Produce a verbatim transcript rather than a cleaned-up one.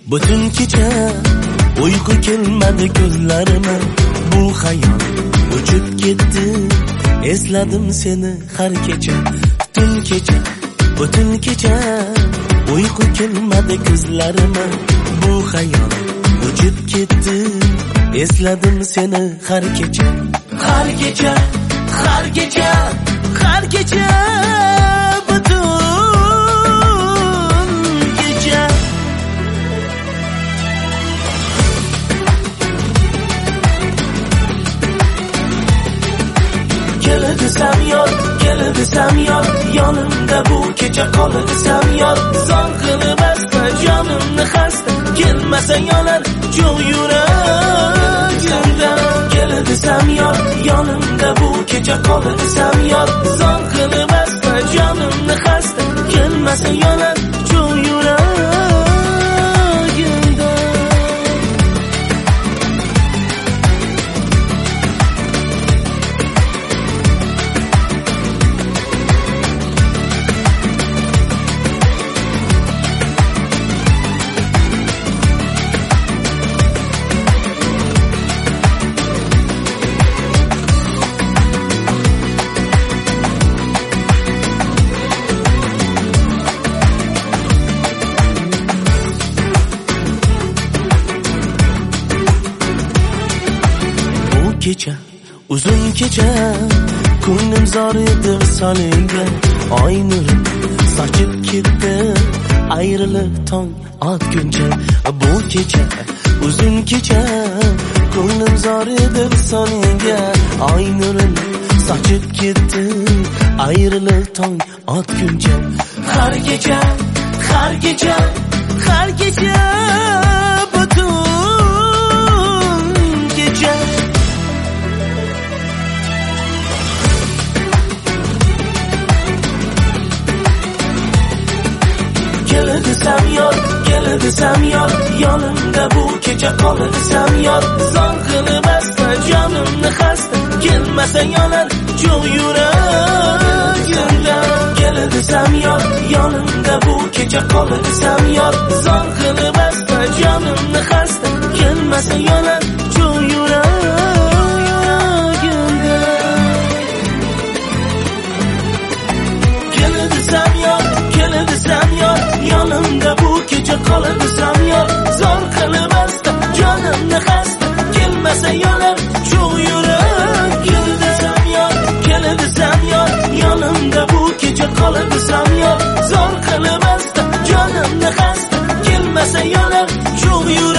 Butun kecha uyqu kelmadi ko'zlarime, bu xayol uchib ketdi. Esladim seni har kecha, butun kecha, butun kecha uyqu kelmadi ko'zlarime, bu xayol uchib ketdi. Esladim seni har kecha, har kecha, har kecha, har kecha, butun kecha. Kela desam yor, kela desam yor, yonimda bu kecha qola desam yor. Zor qilib asta jonimni xasta, kelmasa yonar jo'q yuragimda. Kela desam yor, yonimda bu kecha qola desam yor. Zor qilib asta jonimni xasta, kelmasa yonar jo'q yuragimda. Kecha, uzun kecha, ko'nglim zor edi visolinga. Oy nuri sochib ketdi, ayrilib tong otguncha. Bu kecha, uzun kecha, ko'nglim zor edi visolinga. Oy nuri sochib ketdi, ayrilib tong otguncha. Har kecha, har kecha, har kecha, butun kecha. Kela desam yor, kela desam yor, yonimda bu kecha qola desam yor. Zor qilib asta jonimni xasta, kelmasa yonar jo'q yuragimda. Kela desam yor, yonimda bu kecha qola desam yor. Zor qilib asta jonimni xasta, kelmasa yonar jo'q yuragimda. Kela desam yor, kela desam yor, yonimda bu kecha qola desam yor. Zor qilib asta jonimni xasta, kelmasa yonar jo'q yurak. Kela desam yor, kela desam yor, yonimda bu kecha qola desam yor. Zor qilib asta jonimni xasta, kelmasa yonar jo'q yurak.